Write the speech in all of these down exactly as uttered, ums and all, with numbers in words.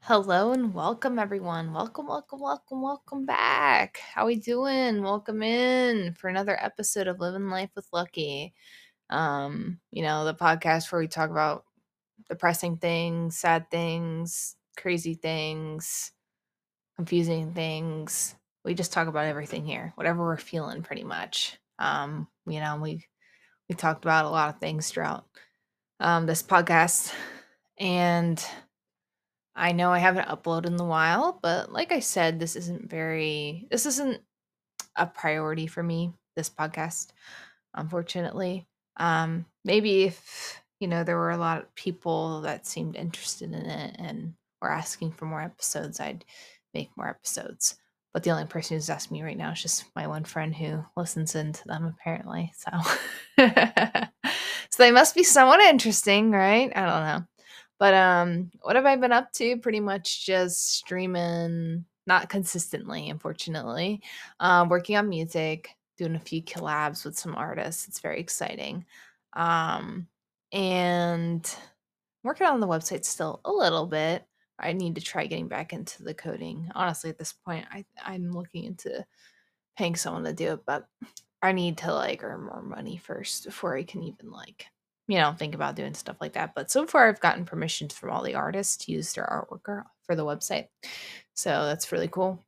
Hello and welcome everyone. Welcome, welcome, welcome, welcome back. How we doing? Welcome in for another episode of Living Life with Lucky. Um, you know, the podcast where we talk about depressing things, sad things, crazy things, confusing things. We just talk about everything here, whatever we're feeling pretty much. Um, you know, we we talked about a lot of things throughout um this podcast. And I know I haven't uploaded in a while, but like I said, this isn't very this isn't a priority for me, this podcast, unfortunately. Um, maybe if, you know, there were a lot of people that seemed interested in it and were asking for more episodes, I'd make more episodes. But the only person who's asked me right now is just my one friend who listens into them apparently. So so they must be somewhat interesting, right? I don't know. But um what have I been up to? Pretty much just streaming, not consistently, unfortunately. Um working on music, doing a few collabs with some artists. It's very exciting. Um and working on the website still a little bit. I need to try getting back into the coding. Honestly, at this point, I I'm looking into paying someone to do it, but I need to like earn more money first before I can even like, you know, think about doing stuff like that. But so far I've gotten permissions from all the artists to use their artwork or- for the website. So that's really cool.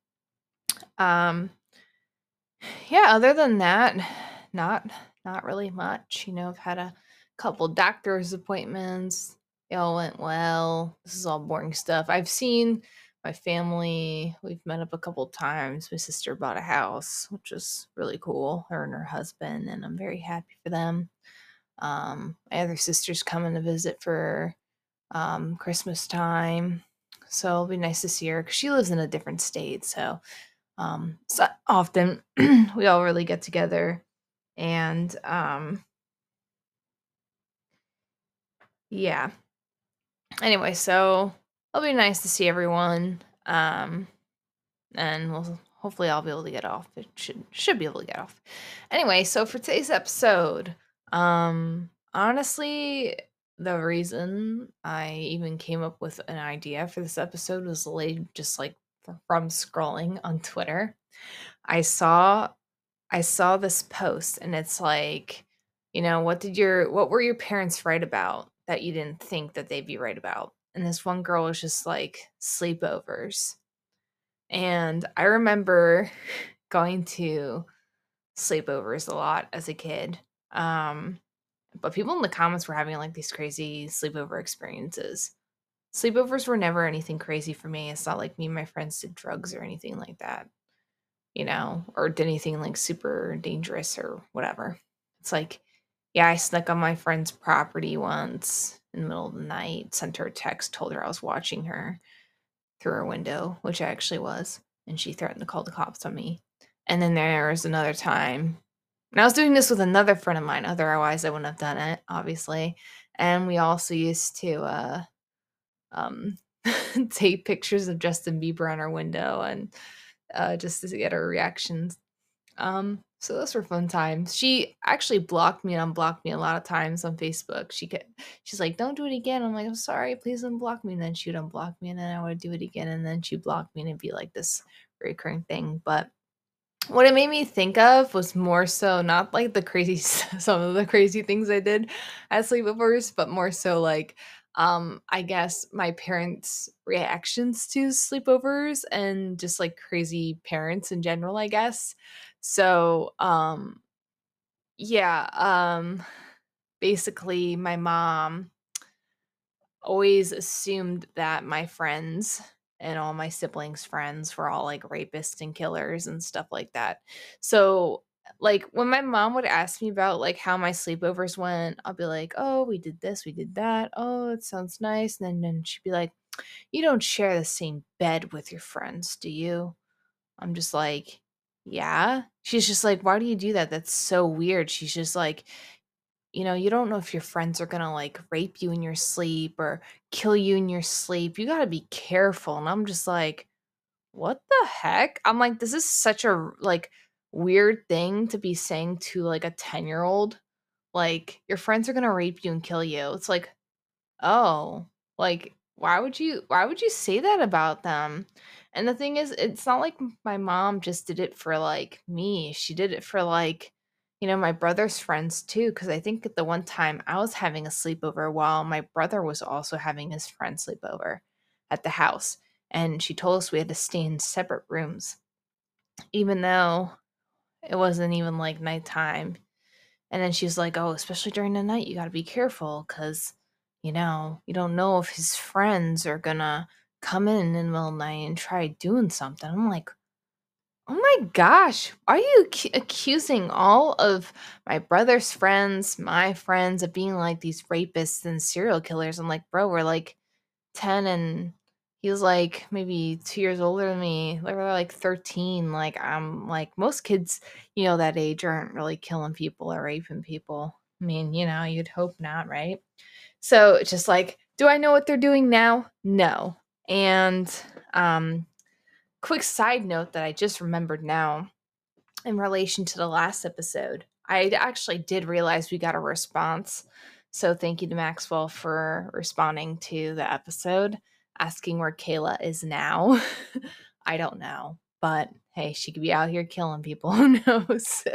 Um yeah, other than that, not not really much. You know, I've had a couple doctor's appointments. They all went well. This is all boring stuff. I've seen my family. We've met up a couple times. My sister bought a house, which is really cool. Her and her husband, and I'm very happy for them. Um, my other sister's coming to visit for um, Christmas time, so it'll be nice to see her because she lives in a different state. So um, so often we all really get together and um, yeah. Anyway, so it'll be nice to see everyone. Um, and we'll hopefully I'll be able to get off. It should should be able to get off. Anyway, so for today's episode, um, honestly, the reason I even came up with an idea for this episode was laid just like f- from scrolling on Twitter. I saw I saw this post and it's like, you know, what did your what were your parents right about that you didn't think that they'd be right about? And this one girl was just like sleepovers. And I remember going to sleepovers a lot as a kid. Um, but people in the comments were having like these crazy sleepover experiences. Sleepovers were never anything crazy for me. It's not like me and my friends did drugs or anything like that, you know, or did anything like super dangerous or whatever. It's like, yeah, I snuck on my friend's property once in the middle of the night, sent her a text, told her I was watching her through her window, which I actually was, and she threatened to call the cops on me. And then there was another time, and I was doing this with another friend of mine, otherwise I wouldn't have done it, obviously. And we also used to uh um take pictures of Justin Bieber on our window and uh just to get her reactions. Um, so those were fun times. She actually blocked me and unblocked me a lot of times on Facebook. She could, she's like, "Don't do it again." I'm like, "I'm sorry, please unblock me." And then she'd unblock me, and then I would do it again, and then she'd block me, and it'd be like this recurring thing. But what it made me think of was more so not like the crazy some of the crazy things I did at sleepovers, but more so like um I guess my parents' reactions to sleepovers and just like crazy parents in general, I guess. So, um yeah, um basically my mom always assumed that my friends and all my siblings' friends were all like rapists and killers and stuff like that. So, like when my mom would ask me about like how my sleepovers went, I'll be like, "Oh, we did this, we did that. Oh, it sounds nice." And then, then she'd be like, "You don't share the same bed with your friends, do you?" I'm just like, "Yeah." She's just like, "Why do you do that? That's so weird." She's just like, you know, you don't know if your friends are gonna like rape you in your sleep or kill you in your sleep. You gotta be careful. And I'm just like, what the heck? I'm like, this is such a like weird thing to be saying to like a ten year old. Like, your friends are gonna rape you and kill you. It's like, oh, like why would you why would you say that about them? And the thing is, it's not like m my mom just did it for, like, me, she did it for, like, you know, my brother's friends too. Because I think at the one time I was having a sleepover while my brother was also having his friend sleepover at the house, and she told us we had to stay in separate rooms, even though it wasn't even, like, nighttime. And then she's like, "Oh, especially during the night, you gotta be careful, cause you know, you don't know if his friends are gonna come in in the middle of the night and try doing something." I'm like, "Oh my gosh, are you accu accusing all of my brother's friends, my friends, of being like these rapists and serial killers?" I'm like, "Bro, we're like ten and he was like maybe two years older than me. They were like thirteen. Like, I'm like, most kids, you know, that age aren't really killing people or raping people. I mean, you know, you'd hope not, right? So it's just like, do I know what they're doing now? No. And um quick side note that I just remembered now in relation to the last episode. I actually did realize we got a response. So thank you to Maxwell for responding to the episode, asking where Kayla is now. I don't know. But hey, she could be out here killing people. Who knows?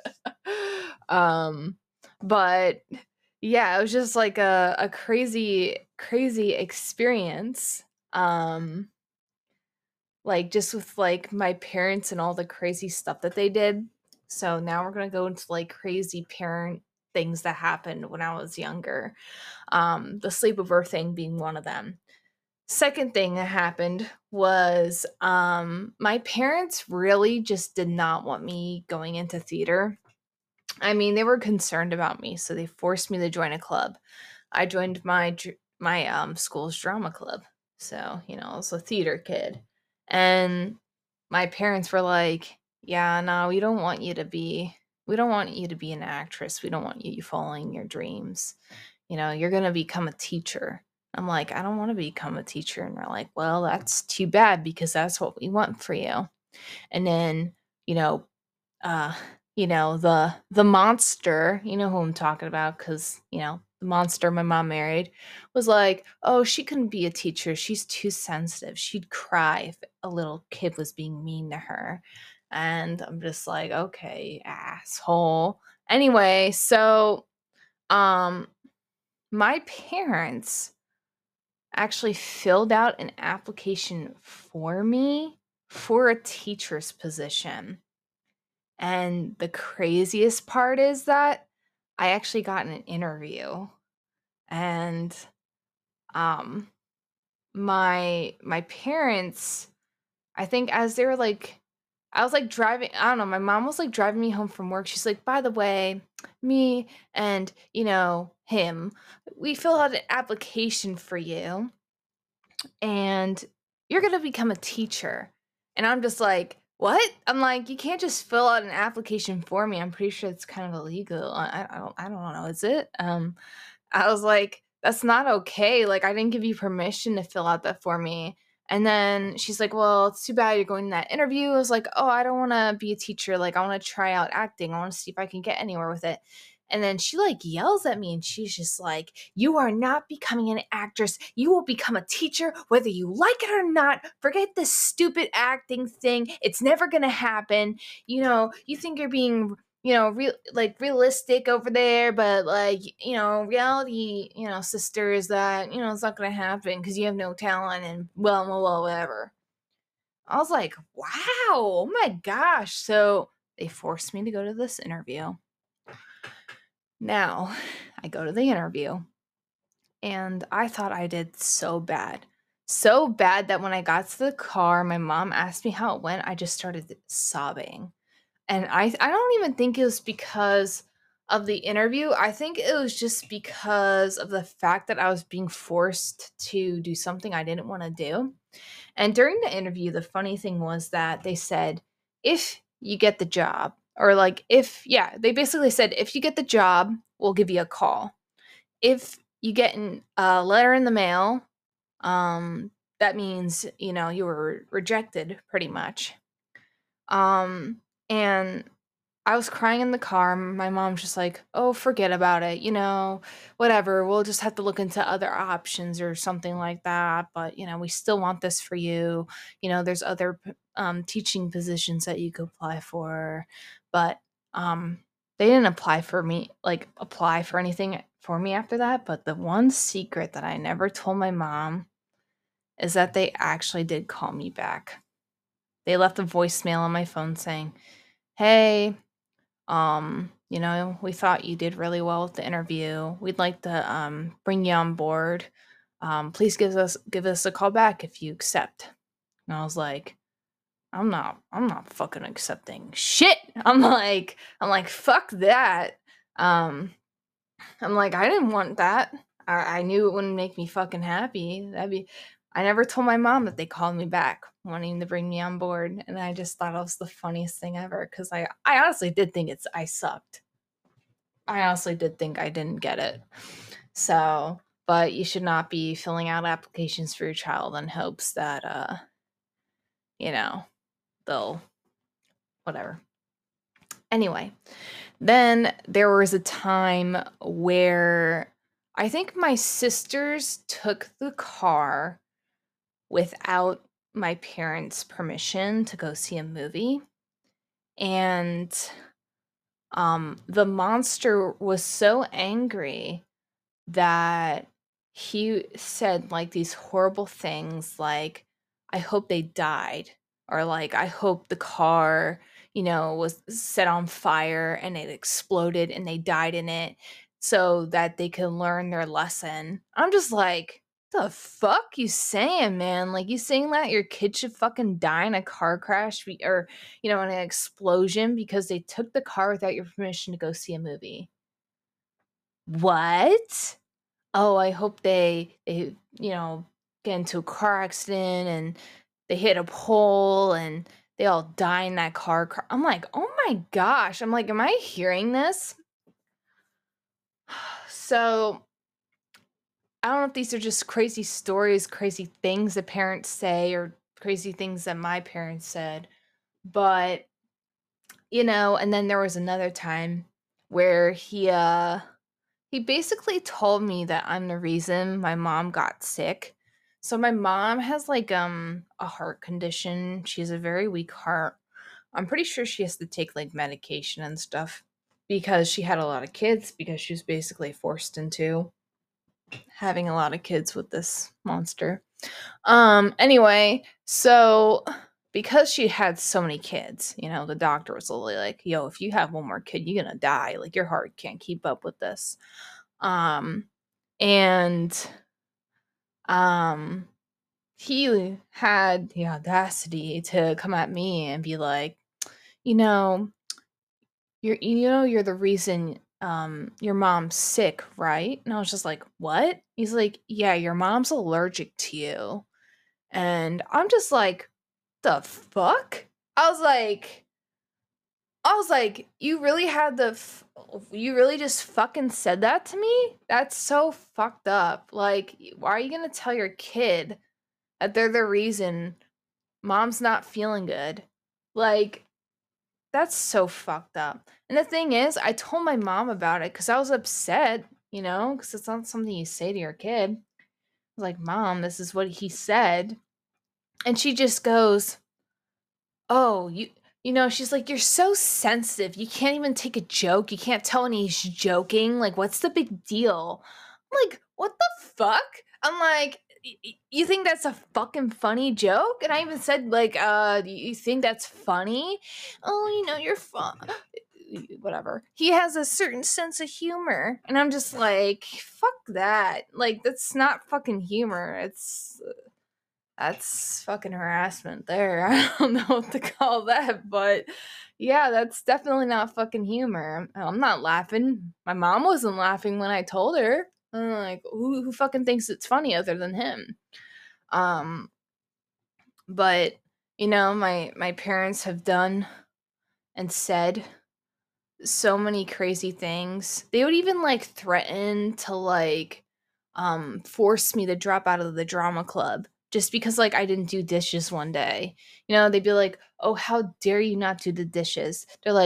um, but yeah, it was just like a, a crazy, crazy experience. Um, like, just with, like, my parents and all the crazy stuff that they did. So now we're gonna go into, like, crazy parent things that happened when I was younger, um, the sleepover thing being one of them. Second thing that happened was, um, my parents really just did not want me going into theater. I mean, they were concerned about me, so they forced me to join a club. I joined my dr my, um, school's drama club. So, you know, I was a theater kid. And my parents were like, "Yeah, no, we don't want you to be we don't want you to be an actress. We don't want you following your dreams. You know, you're gonna become a teacher." I'm like, "I don't wanna become a teacher." And they're like, "Well, that's too bad because that's what we want for you." And then, you know, uh, you know, the the monster, you know who I'm talking about, because you know, the monster my mom married was like, "Oh, she couldn't be a teacher. She's too sensitive. She'd cry if a little kid was being mean to her." And I'm just like, "Okay, asshole." Anyway, so um my parents actually filled out an application for me for a teacher's position. And the craziest part is that I actually got an interview, and, um, my my parents, I think as they were, like I was, like, driving I don't know, my mom was, like, driving me home from work, she's like, "By the way, me and, you know, him, we filled out an application for you, and you're gonna become a teacher." And I'm just like, "What?" I'm like, "You can't just fill out an application for me." I'm pretty sure it's kind of illegal. I I I don't I don't know, is it? Um, I was like, "That's not okay, like, I didn't give you permission to fill out that for me." And then she's like, "Well, it's too bad you're going to that interview." I was like, "Oh, I don't wanna be a teacher, like, I wanna try out acting, I wanna see if I can get anywhere with it." And then she, like, yells at me, and she's just like, "You are not becoming an actress, you will become a teacher whether you like it or not. Forget this stupid acting thing, it's never gonna happen. You know, you think you're being you know, real like realistic over there, but like, you know, reality, you know, sister is that, you know, it's not gonna happen because you have no talent and well, well, well, whatever." I was like, wow, oh my gosh. So they forced me to go to this interview. Now, I go to the interview and I thought I did so bad. So bad that when I got to the car, my mom asked me how it went. I just started sobbing. And I I don't even think it was because of the interview. I think it was just because of the fact that I was being forced to do something I didn't want to do. And during the interview, the funny thing was that they said, if you get the job, or like if, yeah, they basically said, if you get the job, we'll give you a call. If you get an, a letter in the mail, um, that means, you know, you were rejected pretty much. Um, and I was crying in the car. My mom's just like, "Oh, forget about it. You know, whatever. We'll just have to look into other options or something like that. But, you know, we still want this for you. You know, there's other p- um, teaching positions that you could apply for." But um, they didn't apply for me, like, apply for anything for me after that. But the one secret that I never told my mom is that they actually did call me back. They left a voicemail on my phone saying, "Hey, um, you know, we thought you did really well with the interview. We'd like to um bring you on board. Um, please give us give us a call back if you accept." And I was like, I'm not I'm not fucking accepting shit. I'm like I'm like, fuck that. Um, I'm like, I didn't want that. I, I knew it wouldn't make me fucking happy. That'd be I never told my mom that they called me back wanting to bring me on board, and I just thought it was the funniest thing ever because I I honestly did think it's I sucked. I honestly did think I didn't get it. So, but you should not be filling out applications for your child in hopes that uh, you know, they'll whatever. Anyway, then there was a time where I think my sisters took the car without my parents' permission to go see a movie. And um, the monster was so angry that he said like these horrible things like, "I hope they died," or like, "I hope the car, you know, was set on fire and it exploded and they died in it so that they can learn their lesson." I'm just like, the fuck you saying, man? Like, you saying that your kid should fucking die in a car crash be- or, you know, in an explosion because they took the car without your permission to go see a movie? What? Oh, I hope they they, you know, get into a car accident and they hit a pole and they all die in that car cra I'm like, "Oh my gosh." I'm like, "Am I hearing this?" So, I don't know if these are just crazy stories, crazy things that parents say, or crazy things that my parents said, but, you know, and then there was another time where he, uh he basically told me that I'm the reason my mom got sick. So my mom has like um a heart condition. She has a very weak heart. I'm pretty sure she has to take like medication and stuff because she had a lot of kids because she was basically forced into having a lot of kids with this monster. Um anyway, so because she had so many kids, you know, the doctor was literally like, "Yo, if you have one more kid, you're going to die. Like your heart can't keep up with this." Um and um he had the audacity to come at me and be like, "You know, you're you know you're the reason um your mom's sick, right?" And I was just like, "What?" He's like, "Yeah, your mom's allergic to you." And I'm just like, "The fuck?" I was like I was like, "You really had the f- you really just fucking said that to me? That's so fucked up. Like, why are you going to tell your kid that they're the reason mom's not feeling good?" Like, that's so fucked up. And the thing is, I told my mom about it cuz I was upset, you know, cuz it's not something you say to your kid. I was like, "Mom, this is what he said." And she just goes, "Oh, you you know," she's like, "You're so sensitive. You can't even take a joke. You can't tell when he's joking. Like, what's the big deal?" I'm like, "What the fuck?" I'm like, "Y- y- You think that's a fucking funny joke?" And I even said, like, uh, "Do you think that's funny?" "Oh, you know, you're fun." Whatever. He has a certain sense of humor. And I'm just like, fuck that. Like, that's not fucking humor. It's that's fucking harassment there. I don't know what to call that, but yeah, that's definitely not fucking humor. I'm not laughing. My mom wasn't laughing when I told her. I'm like, who who fucking thinks it's funny other than him? Um, but you know, my my parents have done and said so many crazy things. They would even like threaten to like um force me to drop out of the drama club just because like I didn't do dishes one day. You know, they'd be like, "Oh, how dare you not do the dishes?" They're like,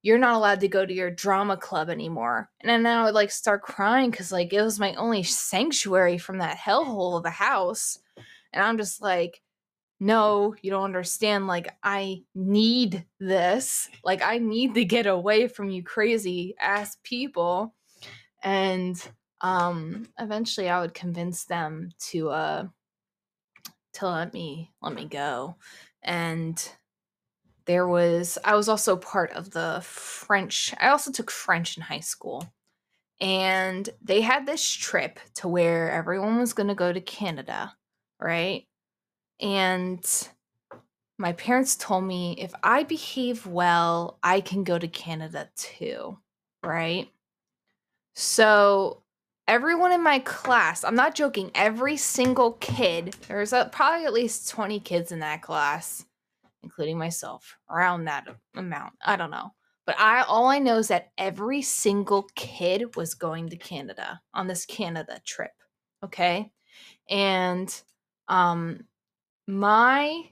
you're not allowed to go to your drama club anymore. And then I would like start crying because like it was my only sanctuary from that hellhole of a house. And I'm just like, no, you don't understand. Like, I need this. Like, I need to get away from you crazy ass people. And um eventually I would convince them to uh to let me let me go. And there was I was also part of the French. I also took French in high school. And they had this trip to where everyone was going to go to Canada, right? And my parents told me if I behave well, I can go to Canada too, right? So everyone in my class, I'm not joking, every single kid, there's a, probably at least twenty kids in that class, including myself, around that amount. I don't know. But I all I know is that every single kid was going to Canada on this Canada trip. Okay? And um my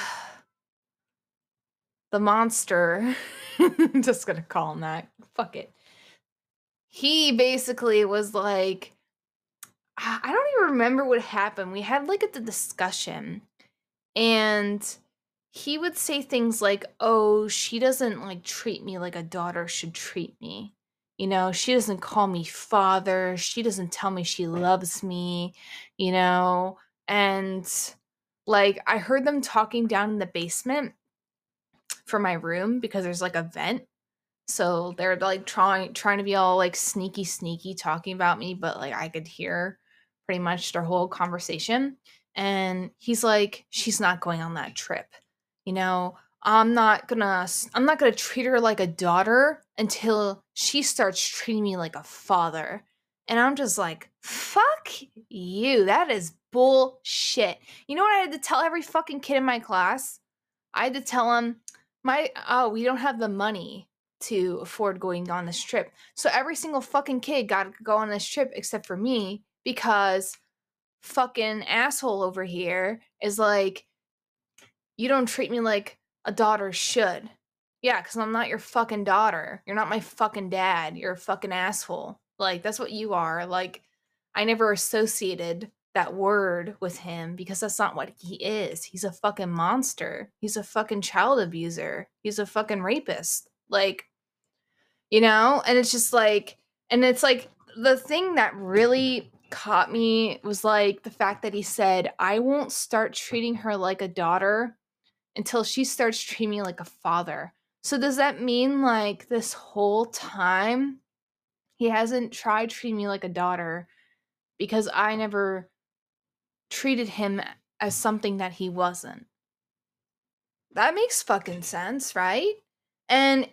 the monster, I'm just gonna call him that. Fuck it. He basically was like, I don't even remember what happened. We had like a discussion, and he would say things like, "Oh, she doesn't like treat me like a daughter should treat me. You know, she doesn't call me father. She doesn't tell me she loves me, you know." And like I heard them talking down in the basement for my room because there's like a vent. So they're like trying trying to be all like sneaky sneaky talking about me, but like I could hear pretty much their whole conversation. And he's like, she's not going on that trip. You know, I'm not gonna I'm not gonna treat her like a daughter until she starts treating me like a father. And I'm just like, fuck you. That is bullshit. You know what I had to tell every fucking kid in my class? I had to tell them, my oh, we don't have the money to afford going on this trip. So every single fucking kid got to go on this trip except for me because fucking asshole over here is like, you don't treat me like a daughter should. Yeah, because I'm not your fucking daughter. You're not my fucking dad. You're a fucking asshole. Like, that's what you are. Like, I never associated that word with him because that's not what he is. He's a fucking monster. He's a fucking child abuser. He's a fucking rapist. Like, you know? And it's just like, and it's like the thing that really caught me was like the fact that he said, I won't start treating her like a daughter until she starts treating me like a father. So does that mean like this whole time he hasn't tried treating me like a daughter because I never treated him as something that he wasn't? That makes fucking sense, right? And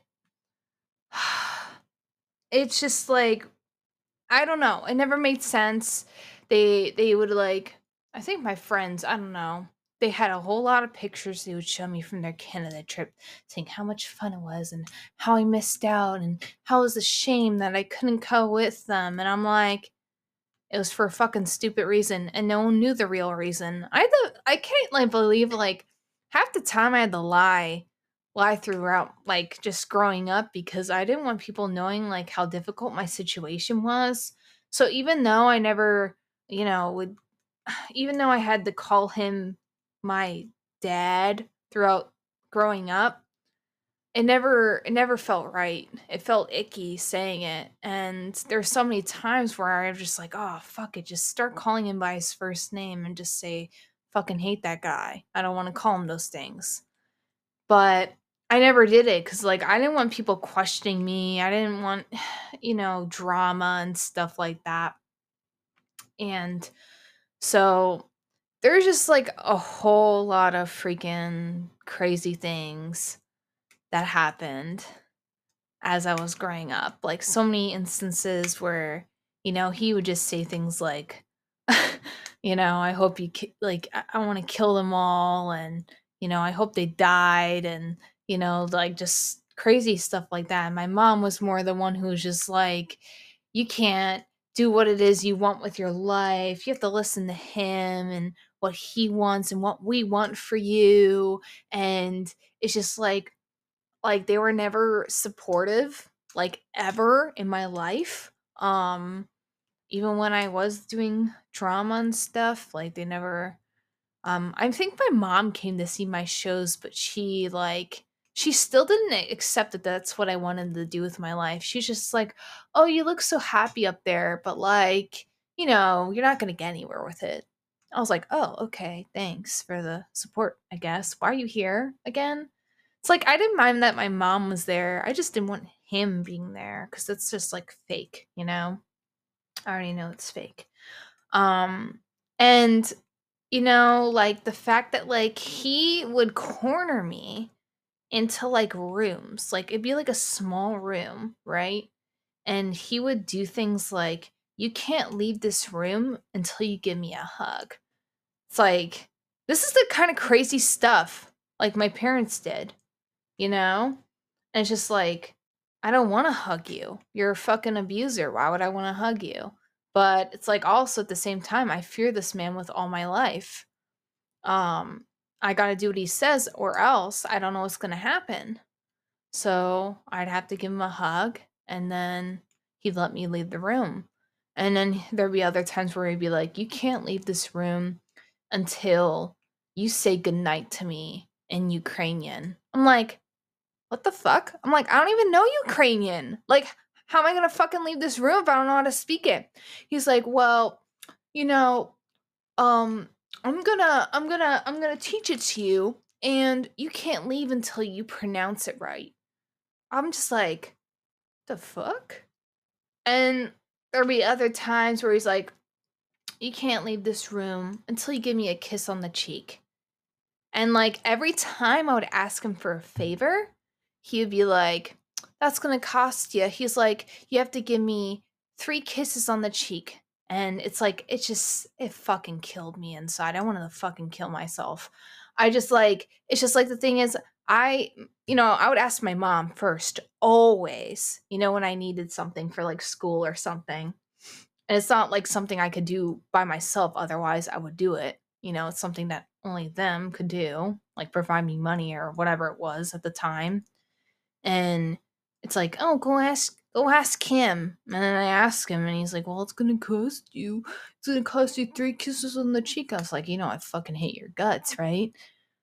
it's just like, I don't know. It never made sense. They they would like, I think my friends, I don't know. They had a whole lot of pictures they would show me from their Canada trip, saying how much fun it was and how I missed out and how it was a shame that I couldn't go with them. And I'm like, it was for a fucking stupid reason, and no one knew the real reason. I the I can't like believe like half the time I had to lie lie throughout like just growing up because I didn't want people knowing like how difficult my situation was. So even though I never, you know, would even though I had to call him my dad throughout growing up, it never it never felt right. It felt icky saying it. And there's so many times where I'm just like, oh fuck it, just start calling him by his first name and just say fucking hate that guy. I don't want to call him those things. But I never did it because like I didn't want people questioning me. I didn't want, you know, drama and stuff like that. And so there's just like a whole lot of freaking crazy things that happened as I was growing up. Like so many instances where, you know, he would just say things like, you know, I hope you ki- like I, I want to kill them all, and you know, I hope they died, and you know, like just crazy stuff like that. And my mom was more the one who was just like, you can't do what it is you want with your life. You have to listen to him and what he wants and what we want for you. And it's just like like they were never supportive, like ever in my life. Um, even when I was doing drama and stuff, like they never um I think my mom came to see my shows, but she like she still didn't accept that that's what I wanted to do with my life. She's just like, "Oh, you look so happy up there, but like, you know, you're not going to get anywhere with it." I was like, "Oh, okay. Thanks for the support, I guess. Why are you here again?" It's like I didn't mind that my mom was there. I just didn't want him being there cuz it's just like fake, you know? I already know it's fake. Um and you know, like the fact that like he would corner me into like rooms. Like it'd be like a small room, right? And he would do things like, "You can't leave this room until you give me a hug." It's like this is the kind of crazy stuff like my parents did, you know? And it's just like, I don't want to hug you. You're a fucking abuser. Why would I want to hug you? But it's like also at the same time, I fear this man with all my life. Um, I got to do what he says or else I don't know what's going to happen. So I'd have to give him a hug and then he'd let me leave the room. And then there'd be other times where he'd be like, "You can't leave this room until you say goodnight to me in Ukrainian." I'm like, what the fuck? I'm like, I don't even know Ukrainian. Like, how am I gonna fucking leave this room if I don't know how to speak it? He's like, well, you know, um, I'm gonna, I'm gonna, I'm gonna teach it to you, and you can't leave until you pronounce it right. I'm just like, the fuck? And there'll be other times where he's like, you can't leave this room until you give me a kiss on the cheek. And like every time I would ask him for a favor, he would be like, "That's gonna cost you." He's like, "You have to give me three kisses on the cheek." And it's like, it just, it fucking killed me inside. I wanted to fucking kill myself. I just like, it's just like the thing is, I, you know, I would ask my mom first, always, you know, when I needed something for like school or something. And it's not like something I could do by myself, otherwise I would do it. You know, it's something that only them could do, like provide me money or whatever it was at the time. And it's like, "Oh, go ask go ask him." And then I ask him and he's like, "Well, it's gonna cost you it's gonna cost you three kisses on the cheek." I was like, you know, I fucking hate your guts, right?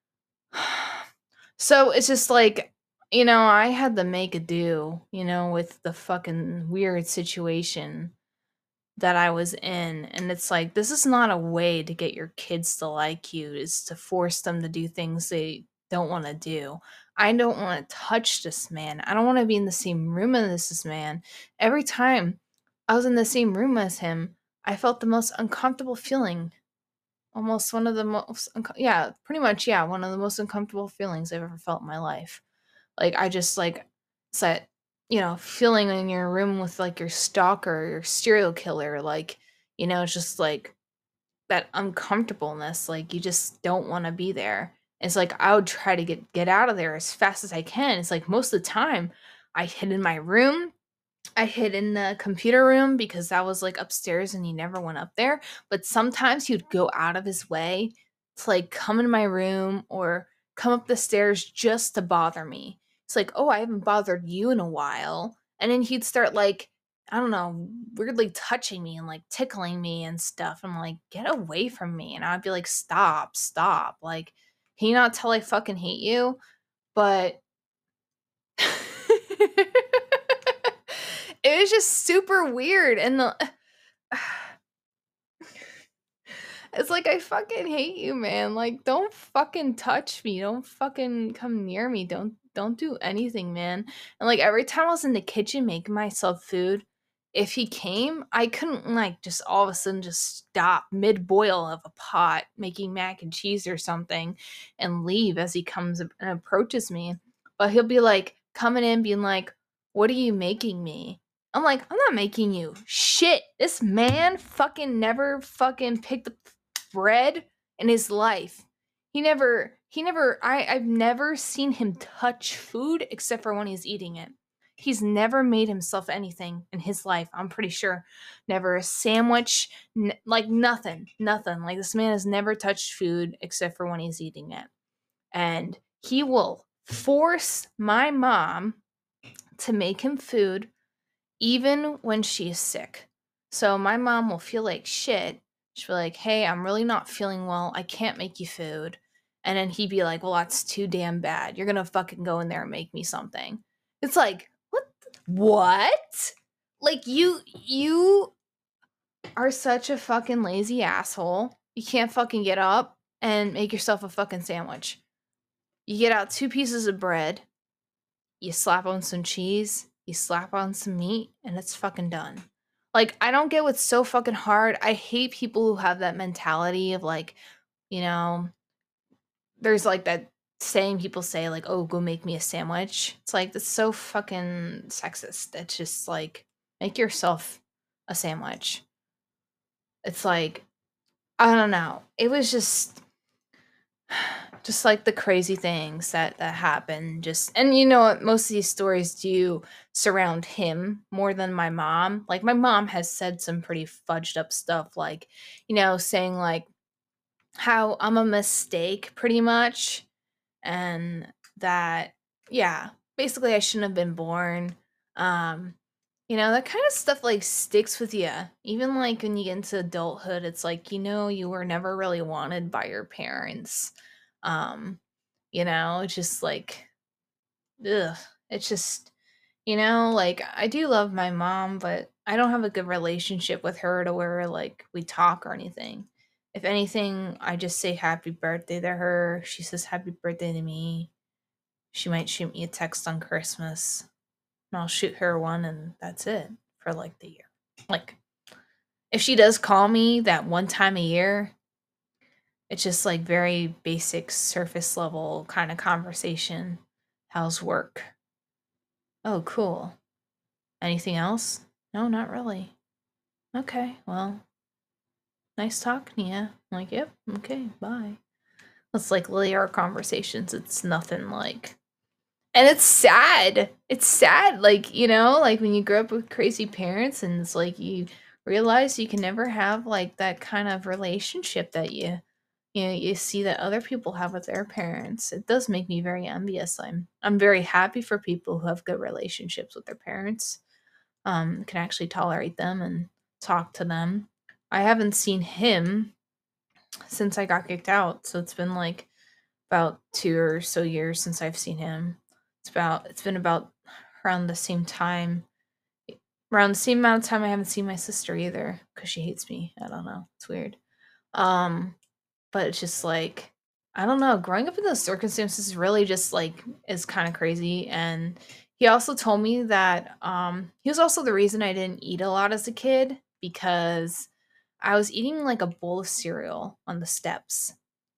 So it's just like, you know, I had to make a do, you know, with the fucking weird situation that I was in. And it's like, this is not a way to get your kids to like you, is to force them to do things they don't want to do. I don't want to touch this man. I don't want to be in the same room as this man. Every time I was in the same room as him, I felt the most uncomfortable feeling. Almost one of the most, unco- yeah, pretty much, yeah, one of the most uncomfortable feelings I've ever felt in my life. Like, I just, like, said, you know, feeling in your room with, like, your stalker, your serial killer, like, you know, it's just, like, that uncomfortableness, like, you just don't wanna be there. It's like, I would try to get get out of there as fast as I can. It's like, most of the time, I hid in my room, I hid in the computer room because that was, like, upstairs and he never went up there, but sometimes he'd go out of his way to, like, come in my room or come up the stairs just to bother me. It's like, "Oh, I haven't bothered you in a while," and then he'd start, like, I don't know, weirdly touching me and, like, tickling me and stuff. I'm like, "Get away from me," and I'd be like, "Stop, stop, like, can you not tell I fucking hate you?" But it was just super weird, and the it's like, I fucking hate you, man, like, don't fucking touch me, don't fucking come near me, don't don't do anything, man, and, like, every time I was in the kitchen making myself food, if he came, I couldn't, like, just all of a sudden just stop mid-boil of a pot making mac and cheese or something and leave as he comes and approaches me, but he'll be, like, coming in being like, "What are you making me?" I'm like, "I'm not making you shit." This man fucking never fucking picked up bread in his life. He never he never I I've never seen him touch food except for when he's eating it. He's never made himself anything in his life, I'm pretty sure. Never a sandwich, n- like nothing, nothing. Like this man has never touched food except for when he's eating it. And he will force my mom to make him food even when she's sick. So my mom will feel like shit. She'll be like, "Hey, I'm really not feeling well. I can't make you food." And then he'd be like, "Well, that's too damn bad. You're gonna fucking go in there and make me something." It's like, what? What? Like you, you are such a fucking lazy asshole. You can't fucking get up and make yourself a fucking sandwich. You get out two pieces of bread, you slap on some cheese, you slap on some meat, and it's fucking done. Like, I don't get what's so fucking hard. I hate people who have that mentality of like, you know, there's like that saying people say, like, oh, go make me a sandwich. It's like, that's so fucking sexist. It's just like, make yourself a sandwich. It's like, I don't know. It was just just like the crazy things that that happen just and you know what, most of these stories do surround him more than my mom. Like my mom has said some pretty fudged up stuff, like, you know, saying like how I'm a mistake pretty much, and that, yeah, basically I shouldn't have been born. um you know, that kind of stuff like sticks with you. Even like when you get into adulthood, it's like, you know, you were never really wanted by your parents. um you know, it's just like, ugh. It's just, you know, like I do love my mom, but I don't have a good relationship with her to where like we talk or anything. If anything, I just say happy birthday to her. She says happy birthday to me. She might shoot me a text on Christmas, and I'll shoot her one, and that's it for like the year. Like, if she does call me that one time a year, it's just like very basic surface level kind of conversation. How's work? Oh, cool. Anything else? No, not really. Okay, well, nice talking to you. I'm like, yep, okay, bye. It's like literally our conversations. It's nothing like, and it's sad. It's sad, like, you know, like when you grow up with crazy parents and it's like you realize you can never have like that kind of relationship that you you know, you see that other people have with their parents. It does make me very envious. I'm I'm very happy for people who have good relationships with their parents. Um, can actually tolerate them and talk to them. I haven't seen him since I got kicked out, so it's been like about two or so years since I've seen him. It's about it's been about around the same time, around the same amount of time I haven't seen my sister either because she hates me. I don't know. It's weird. Um, but it's just like, I don't know. Growing up in those circumstances really just like is kind of crazy. And he also told me that um he was also the reason I didn't eat a lot as a kid because I was eating like a bowl of cereal on the steps,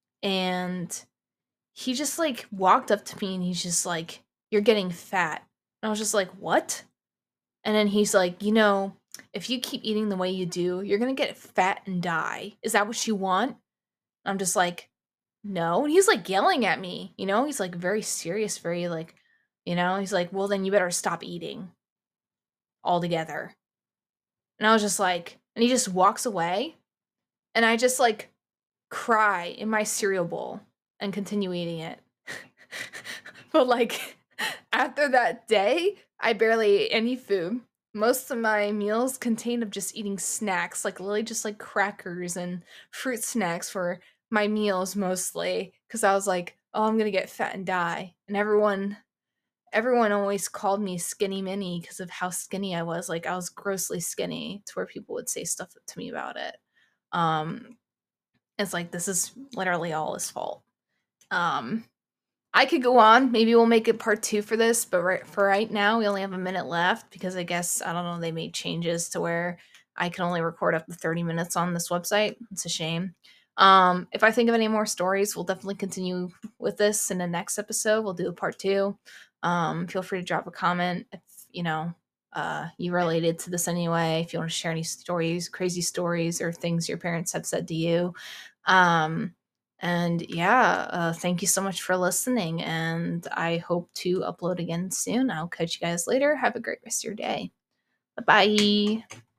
and he just like walked up to me and he's just like, "You're getting fat." And I was just like, "What?" And then he's like, "You know, if you keep eating the way you do, you're going to get fat and die. Is that what you want?" I'm just like, "No." And he's like yelling at me, you know? He's like very serious, very like, you know, he's like, "Well, then you better stop eating altogether." And I was just like, and he just walks away, and I just like cry in my cereal bowl and continue eating it. But like after that day, I barely ate any food. Most of my meals contained of just eating snacks, like literally just like crackers and fruit snacks for my meals mostly. Cause I was like, oh, I'm gonna get fat and die. And everyone everyone always called me skinny mini because of how skinny I was. Like I was grossly skinny to where people would say stuff to me about it. Um, it's like this is literally all his fault. Um, I could go on. Maybe we'll make a part two for this, but right for right now, we only have a minute left because I guess I don't know. They made changes to where I can only record up to thirty minutes on this website. It's a shame. Um, if I think of any more stories, we'll definitely continue with this in the next episode. We'll do a part two. Um, feel free to drop a comment if you know uh, you related to this anyway. If you want to share any stories, crazy stories, or things your parents have said to you. Um, and yeah, uh, thank you so much for listening. And I hope to upload again soon. I'll catch you guys later. Have a great rest of your day. Bye bye.